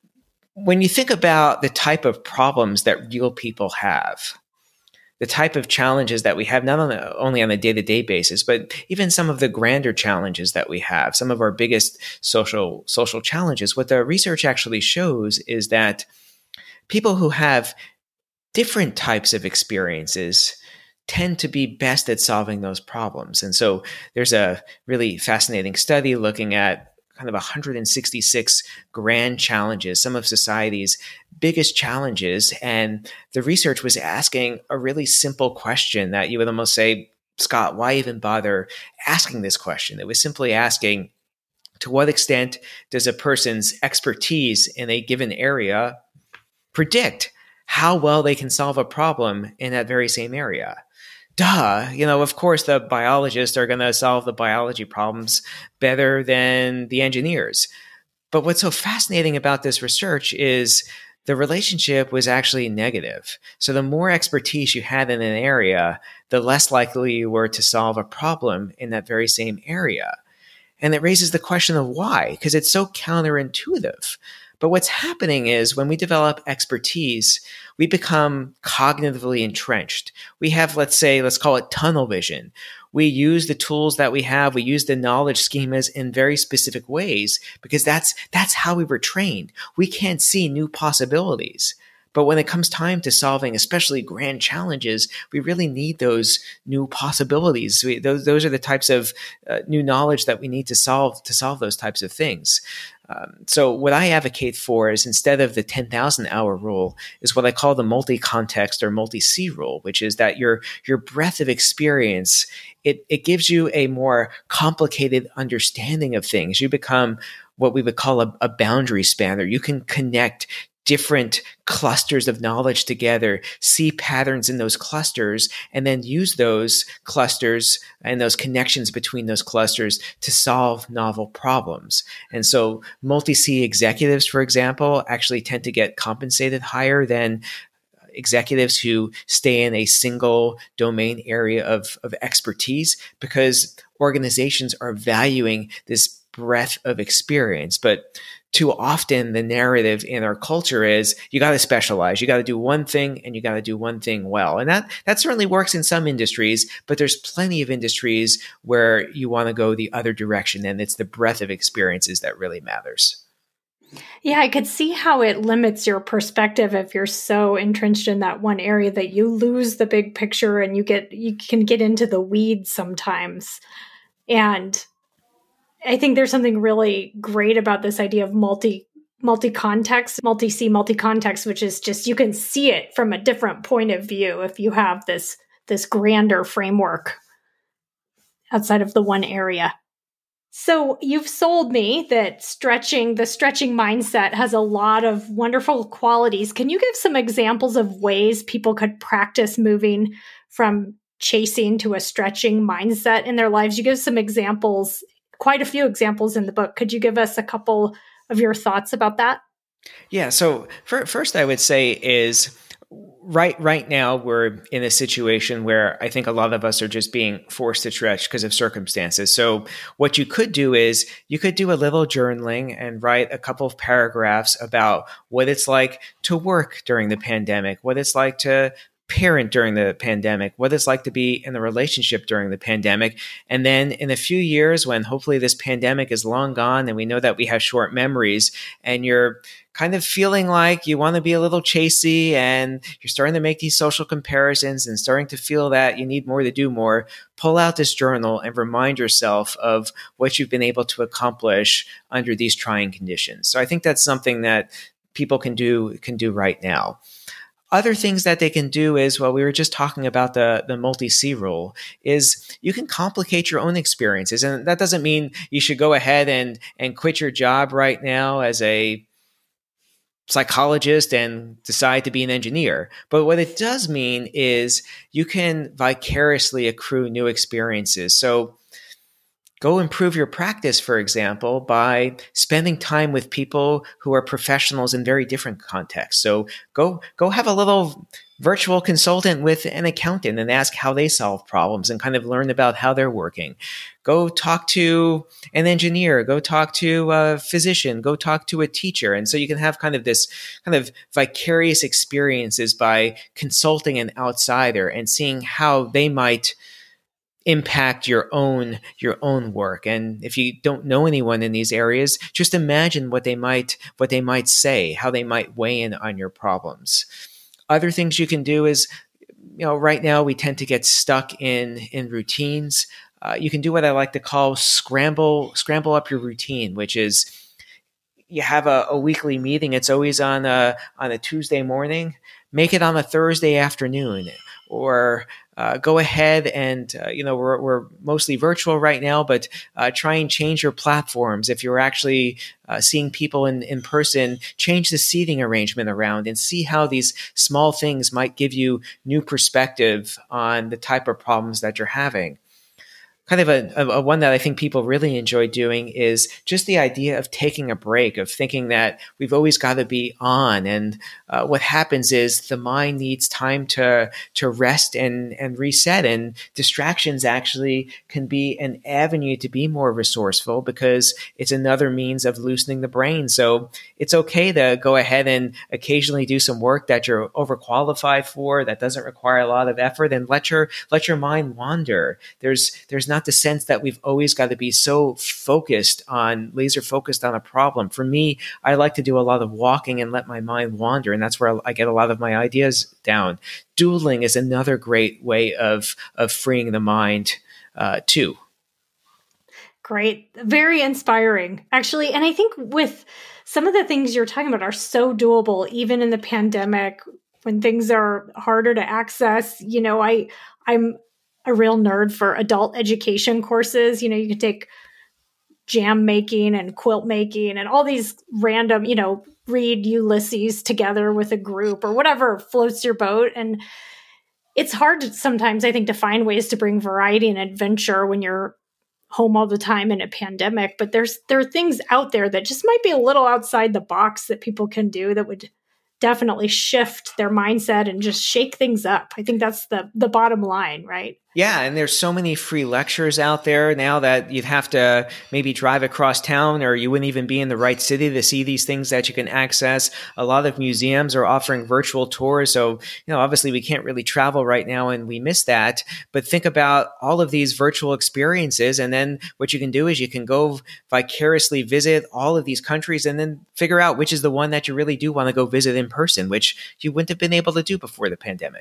when you think about the type of problems that real people have, the type of challenges that we have, not on a, only on a day-to-day basis, but even some of the grander challenges that we have, some of our biggest social social challenges, what the research actually shows is that people who have different types of experiences tend to be best at solving those problems. And so there's a really fascinating study looking at kind of one hundred sixty-six grand challenges, some of society's biggest challenges. And the research was asking a really simple question that you would almost say, Scott, why even bother asking this question? It was simply asking, to what extent does a person's expertise in a given area predict how well they can solve a problem in that very same area? Duh, you know, of course, the biologists are going to solve the biology problems better than the engineers. But what's so fascinating about this research is the relationship was actually negative. So the more expertise you had in an area, the less likely you were to solve a problem in that very same area. And it raises the question of why, because it's so counterintuitive. But what's happening is when we develop expertise, we become cognitively entrenched. We have, let's say, let's call it tunnel vision. We use the tools that we have. We use the knowledge schemas in very specific ways because that's that's how we were trained. We can't see new possibilities. But when it comes time to solving especially grand challenges, we really need those new possibilities. We, those, those are the types of uh, new knowledge that we need to solve to solve those types of things. Um, so what I advocate for is instead of the ten thousand hour rule is what I call the multi-context or multi-C rule, which is that your your breadth of experience, it, it gives you a more complicated understanding of things. You become what we would call a, a boundary spanner. You can connect different clusters of knowledge together, see patterns in those clusters, and then use those clusters and those connections between those clusters to solve novel problems. And so multi-C executives, for example, actually tend to get compensated higher than executives who stay in a single domain area of, of expertise because organizations are valuing this breadth of experience. But too often the narrative in our culture is you got to specialize, you got to do one thing and you got to do one thing well. And that, that certainly works in some industries, but there's plenty of industries where you want to go the other direction. And it's the breadth of experiences that really matters. Yeah, I could see how it limits your perspective if you're so entrenched in that one area that you lose the big picture and you get, you can get into the weeds sometimes. And I think there's something really great about this idea of multi multi-context, multi-C, multi-context, which is just you can see it from a different point of view if you have this this grander framework outside of the one area. So you've sold me that stretching, the stretching mindset has a lot of wonderful qualities. Can you give some examples of ways people could practice moving from chasing to a stretching mindset in their lives? You give some examples, quite a few examples in the book. Could you give us a couple of your thoughts about that? Yeah. So for, first I would say is right, right now we're in a situation where I think a lot of us are just being forced to stretch because of circumstances. So what you could do is you could do a little journaling and write a couple of paragraphs about what it's like to work during the pandemic, what it's like to parent during the pandemic, what it's like to be in a relationship during the pandemic. And then in a few years, when hopefully this pandemic is long gone and we know that we have short memories and you're kind of feeling like you want to be a little chasey and you're starting to make these social comparisons and starting to feel that you need more to do more, pull out this journal and remind yourself of what you've been able to accomplish under these trying conditions. So I think that's something that people can do, can do right now. Other things that they can do is, well, we were just talking about the, the multi-C rule, is you can complicate your own experiences. And that doesn't mean you should go ahead and, and quit your job right now as a psychologist and decide to be an engineer. But what it does mean is you can vicariously accrue new experiences. So go improve your practice, for example, by spending time with people who are professionals in very different contexts. So go go have a little virtual consultant with an accountant and ask how they solve problems and kind of learn about how they're working. Go talk to an engineer, go talk to a physician, go talk to a teacher. And so you can have kind of this kind of vicarious experiences by consulting an outsider and seeing how they might impact your own your own work. And if you don't know anyone in these areas, just imagine what they might what they might say, how they might weigh in on your problems. Other things you can do is, you know, right now we tend to get stuck in in routines. Uh, you can do what I like to call scramble scramble up your routine, which is you have a, a weekly meeting. It's always on a on a Tuesday morning. Make it on a Thursday afternoon, or uh, go ahead and uh, you know we're we're mostly virtual right now, but uh, try and change your platforms. If you're actually uh, seeing people in in person, change the seating arrangement around and see how these small things might give you new perspective on the type of problems that you're having. Kind of a, a, a one that I think people really enjoy doing is just the idea of taking a break, of thinking that we've always got to be on. And uh, what happens is the mind needs time to to rest and, and reset. And distractions actually can be an avenue to be more resourceful because it's another means of loosening the brain. So it's okay to go ahead and occasionally do some work that you're overqualified for, that doesn't require a lot of effort, and let your let your mind wander. There's there's not Not the sense that we've always got to be so focused on, laser focused on a problem. For me, I like to do a lot of walking and let my mind wander, and that's where I get a lot of my ideas down. Doodling is another great way of of freeing the mind uh, too. Great. Very inspiring, actually. And I think with some of the things you're talking about are so doable, even in the pandemic, when things are harder to access. You know, I I'm a real nerd for adult education courses. You know, you can take jam making and quilt making and all these random, you know, read Ulysses together with a group or whatever floats your boat. And it's hard to, sometimes, I think, to find ways to bring variety and adventure when you're home all the time in a pandemic. But there's there are things out there that just might be a little outside the box that people can do that would definitely shift their mindset and just shake things up. I think that's the the bottom line, right? Yeah, and there's so many free lectures out there now that you'd have to maybe drive across town, or you wouldn't even be in the right city to see these things that you can access. A lot of museums are offering virtual tours. So, you know, obviously we can't really travel right now and we miss that. But think about all of these virtual experiences. And then what you can do is you can go vicariously visit all of these countries and then figure out which is the one that you really do want to go visit in person, which you wouldn't have been able to do before the pandemic.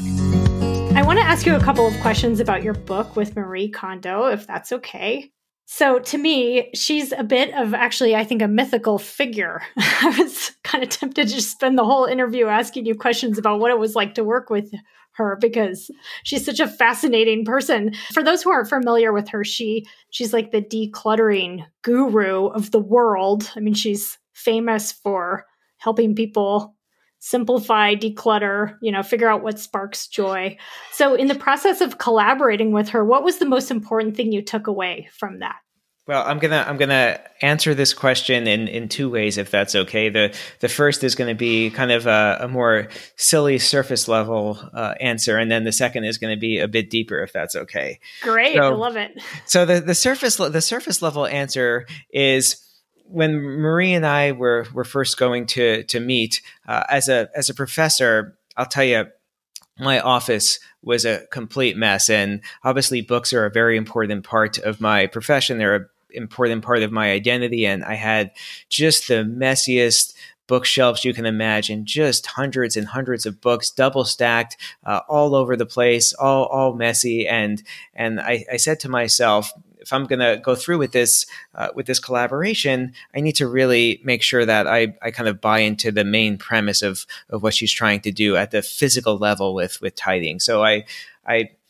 I want to ask you a couple of questions about your book with Marie Kondo, if that's okay. So to me, she's a bit of actually, I think, a mythical figure. I was kind of tempted to just spend the whole interview asking you questions about what it was like to work with her because she's such a fascinating person. For those who aren't familiar with her, she she's like the decluttering guru of the world. I mean, she's famous for helping people simplify, declutter, you know, figure out what sparks joy. So in the process of collaborating with her, what was the most important thing you took away from that? Well, I'm gonna I'm gonna answer this question in, in two ways, if that's okay. The the first is going to be kind of a, a more silly surface level uh, answer, and then the second is going to be a bit deeper, if that's okay. Great, so, I love it. So the the surface the surface level answer is, when Marie and I were were first going to to meet uh, as a as a professor, I'll tell you, my office was a complete mess, and obviously books are a very important part of my profession. They're an important part of my identity, and I had just the messiest bookshelves you can imagine, just hundreds and hundreds of books, double stacked, uh, all over the place, all all messy, and and I, I said to myself, if I'm going to go through with this, uh, with this collaboration, I need to really make sure that I, I kind of buy into the main premise of, of what she's trying to do at the physical level with, with tidying. So I, I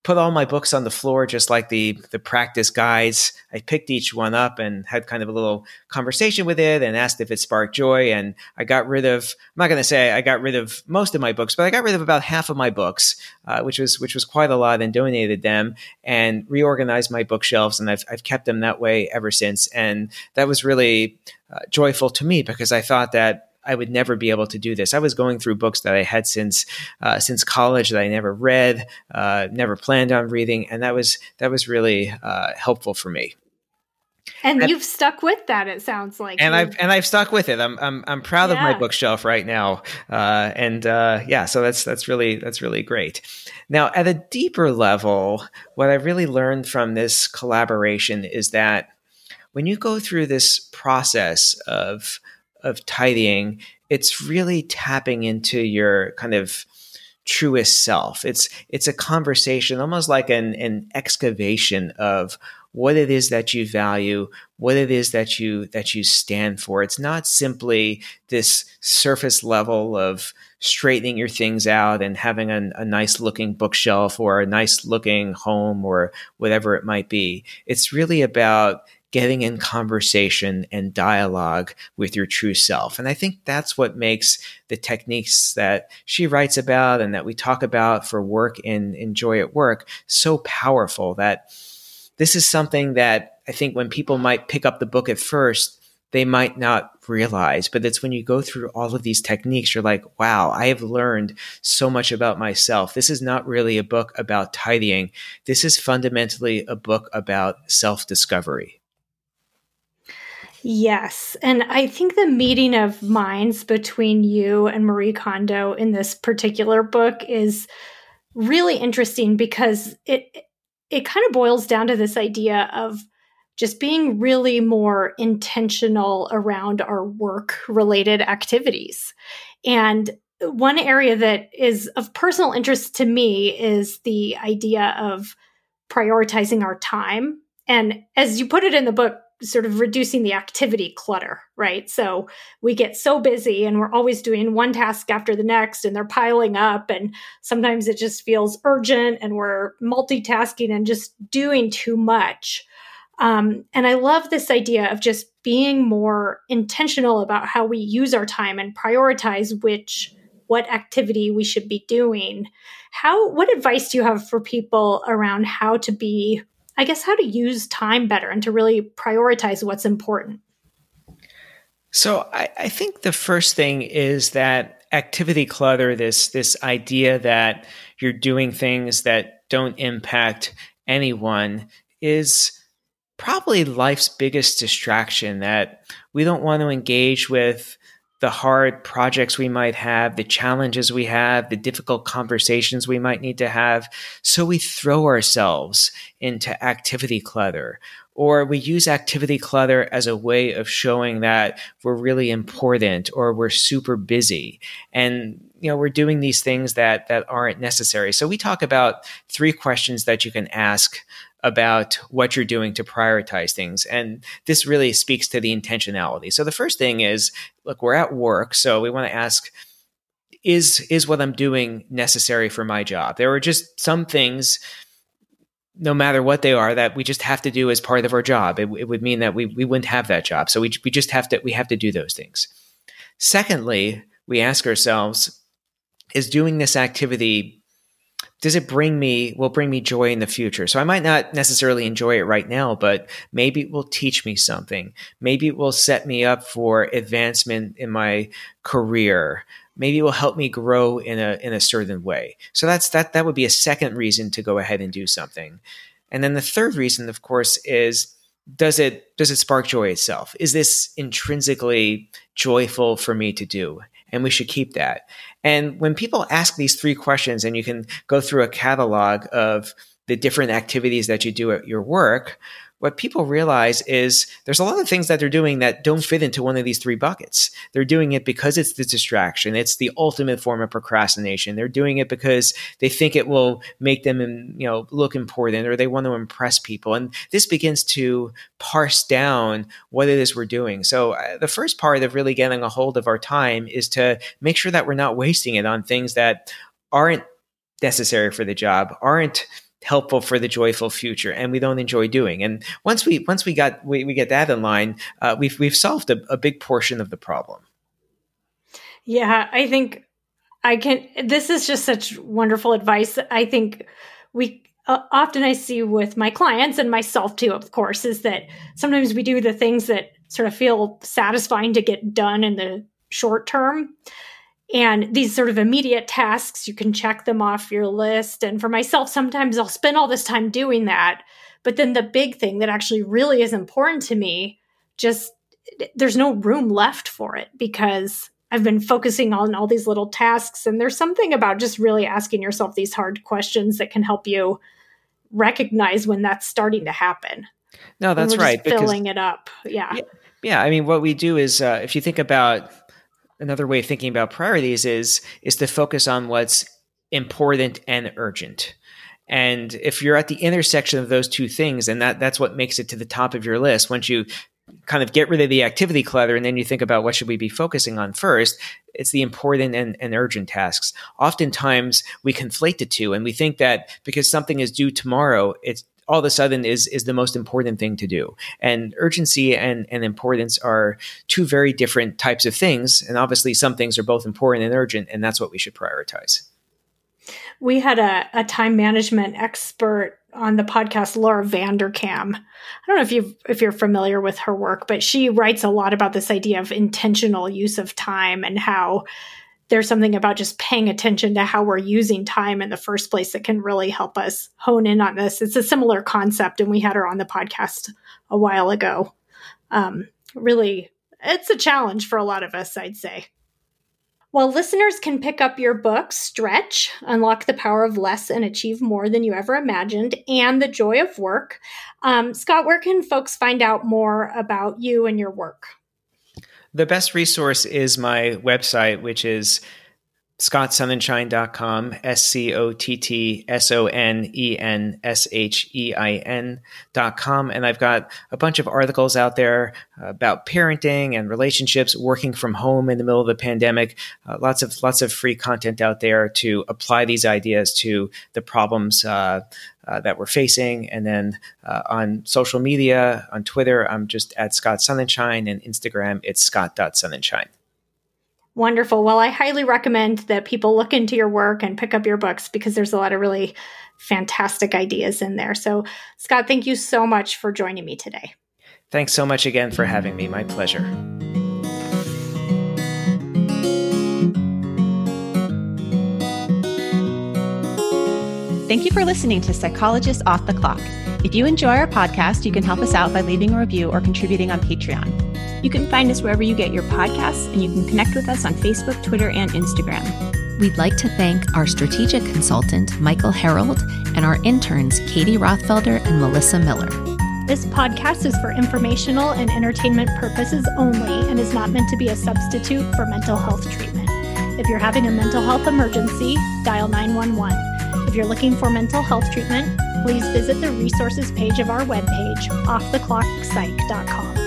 put all my books on the floor, just like the the practice guides. I picked each one up and had kind of a little conversation with it and asked if it sparked joy. And I got rid of, I'm not going to say I got rid of most of my books, but I got rid of about half of my books, uh, which was which was quite a lot, and donated them and reorganized my bookshelves. And I've, I've kept them that way ever since. And that was really uh, joyful to me, because I thought that I would never be able to do this. I was going through books that I had since uh, since college that I never read, uh, never planned on reading, and that was that was really uh, helpful for me. And, and you've stuck with that, it sounds like. And you. I've and I've stuck with it. I'm I'm I'm proud yeah. of my bookshelf right now, uh, and uh, yeah, so that's that's really that's really great. Now, at a deeper level, what I really learned from this collaboration is that when you go through this process of of tidying, it's really tapping into your kind of truest self. It's it's a conversation, almost like an, an excavation of what it is that you value, what it is that you that you stand for. It's not simply this surface level of straightening your things out and having a, a nice looking bookshelf or a nice looking home or whatever it might be. It's really about getting in conversation and dialogue with your true self. And I think that's what makes the techniques that she writes about and that we talk about for work in, in Joy at Work so powerful, that this is something that I think when people might pick up the book at first, they might not realize, but it's when you go through all of these techniques, you're like, wow, I have learned so much about myself. This is not really a book about tidying. This is fundamentally a book about self-discovery. Yes. And I think the meeting of minds between you and Marie Kondo in this particular book is really interesting, because it it kind of boils down to this idea of just being really more intentional around our work-related activities. And one area that is of personal interest to me is the idea of prioritizing our time. And as you put it in the book, sort of reducing the activity clutter, right? So we get so busy and we're always doing one task after the next, and they're piling up. And sometimes it just feels urgent and we're multitasking and just doing too much. Um, and I love this idea of just being more intentional about how we use our time and prioritize which, what activity we should be doing. How, what advice do you have for people around how to be, I guess, how to use time better and to really prioritize what's important? So I, I think the first thing is that activity clutter, this, this idea that you're doing things that don't impact anyone, is probably life's biggest distraction, that we don't want to engage with the hard projects we might have, the challenges we have, the difficult conversations we might need to have. So we throw ourselves into activity clutter, or we use activity clutter as a way of showing that we're really important or we're super busy. And, you know, we're doing these things that, that aren't necessary. So we talk about three questions that you can ask about what you're doing to prioritize things. And this really speaks to the intentionality. So the first thing is, look, we're at work. So we want to ask, is, is what I'm doing necessary for my job? There are just some things, no matter what they are, that we just have to do as part of our job. It, it would mean that we, we wouldn't have that job. So we, we just have to, we have to do those things. Secondly, we ask ourselves, is doing this activity, does it bring me, will bring me joy in the future? So I might not necessarily enjoy it right now, but maybe it will teach me something. Maybe it will set me up for advancement in my career. Maybe it will help me grow in a in a certain way. So that's that that would be a second reason to go ahead and do something. And then the third reason, of course, is does it does it spark joy itself? Is this intrinsically joyful for me to do? And we should keep that. And when people ask these three questions, and you can go through a catalog of the different activities that you do at your work, what people realize is there's a lot of things that they're doing that don't fit into one of these three buckets. They're doing it because it's the distraction. It's the ultimate form of procrastination. They're doing it because they think it will make them, you know, look important, or they want to impress people. And this begins to parse down what it is we're doing. So uh, the first part of really getting a hold of our time is to make sure that we're not wasting it on things that aren't necessary for the job, aren't helpful for the joyful future and we don't enjoy doing. And once we once we got we, we get that in line, uh, we've we've solved a, a big portion of the problem. Yeah, I think I can. This is just such wonderful advice. I think we uh, often I see with my clients and myself too, of course, is that sometimes we do the things that sort of feel satisfying to get done in the short term. And these sort of immediate tasks, you can check them off your list. And for myself, sometimes I'll spend all this time doing that. But then the big thing that actually really is important to me, just there's no room left for it because I've been focusing on all these little tasks. And there's something about just really asking yourself these hard questions that can help you recognize when that's starting to happen. No, that's right. Because, filling it up. Yeah. yeah. Yeah. I mean, what we do is uh, if you think about another way of thinking about priorities is, is to focus on what's important and urgent. And if you're at the intersection of those two things, and that that's what makes it to the top of your list, once you kind of get rid of the activity clutter and then you think about what should we be focusing on first, it's the important and, and urgent tasks. Oftentimes we conflate the two and we think that because something is due tomorrow, it's all of a sudden is is the most important thing to do. And urgency and, and importance are two very different types of things. And obviously some things are both important and urgent, and that's what we should prioritize. We had a, a time management expert on the podcast, Laura Vanderkam. I don't know if you if you're familiar with her work, but she writes a lot about this idea of intentional use of time and how there's something about just paying attention to how we're using time in the first place that can really help us hone in on this. It's a similar concept, and we had her on the podcast a while ago. Um, really, it's a challenge for a lot of us, I'd say. Well, listeners can pick up your book, Stretch, Unlock the Power of Less and Achieve More Than You Ever Imagined, and The Joy of Work. Um, Scott, where can folks find out more about you and your work? The best resource is my website, which is scott sonnenschein dot com, S C O T T S O N E N S H E I N dot com. And I've got a bunch of articles out there about parenting and relationships, working from home in the middle of the pandemic. Uh, lots of lots of free content out there to apply these ideas to the problems uh, uh, that we're facing. And then uh, on social media, on Twitter, I'm just at Scott Sonnenschein, and Instagram, it's scott dot sonnenschein. Wonderful. Well, I highly recommend that people look into your work and pick up your books because there's a lot of really fantastic ideas in there. So, Scott, thank you so much for joining me today. Thanks so much again for having me. My pleasure. Thank you for listening to Psychologists Off the Clock. If you enjoy our podcast, you can help us out by leaving a review or contributing on Patreon. You can find us wherever you get your podcasts, and you can connect with us on Facebook, Twitter, and Instagram. We'd like to thank our strategic consultant, Michael Harold, and our interns, Katie Rothfelder and Melissa Miller. This podcast is for informational and entertainment purposes only and is not meant to be a substitute for mental health treatment. If you're having a mental health emergency, dial nine one one. If you're looking for mental health treatment, please visit the resources page of our webpage, off the clock psych dot com.